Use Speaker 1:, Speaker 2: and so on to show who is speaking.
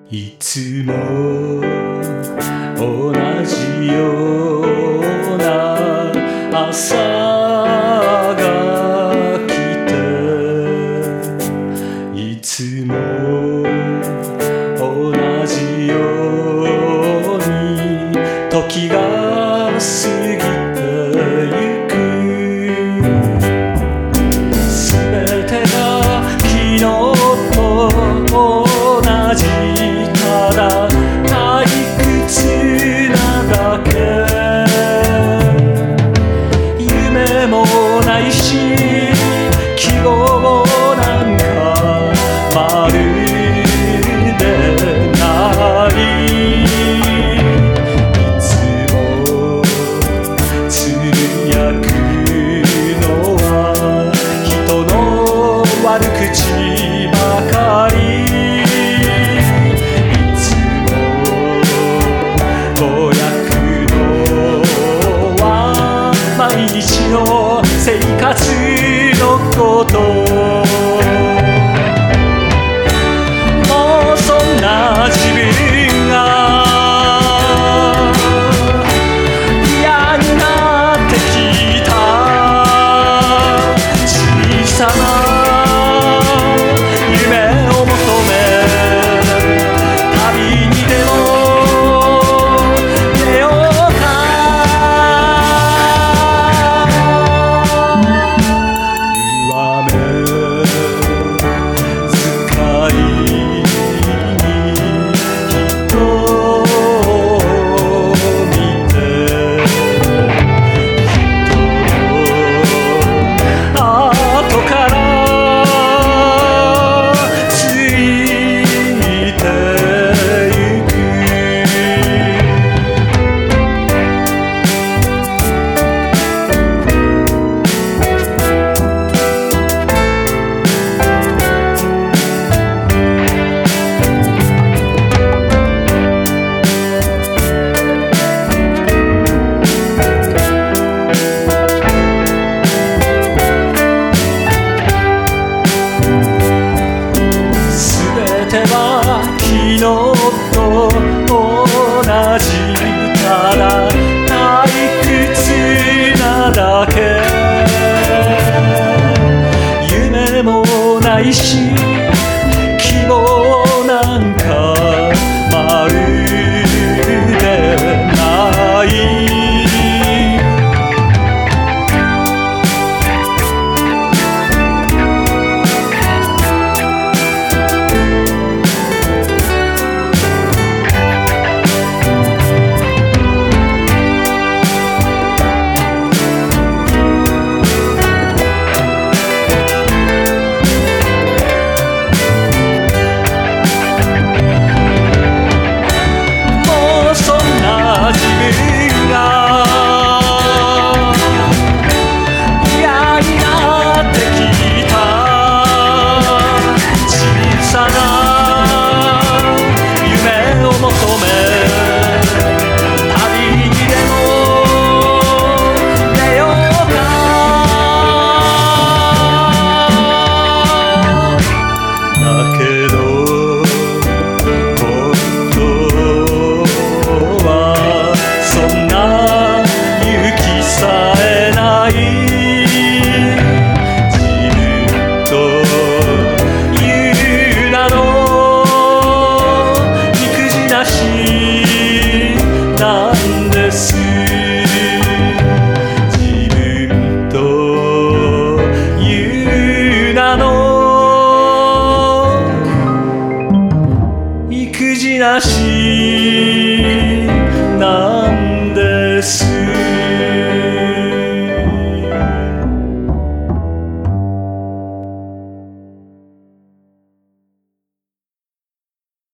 Speaker 1: いつも同じような朝が来て、いつも同じように時が過ぎてゆく。すべてが昨日と同じ、ただ退屈なだけ。夢もないし希望なんかまるでない。いつもつぶやくのは人の悪口ばかり。毎日の生活のこと、もうそんな自分が嫌になってきた。小さな夢を求め旅にでも出ようか。昨日と同じ、ただ退屈なだけ。夢もないし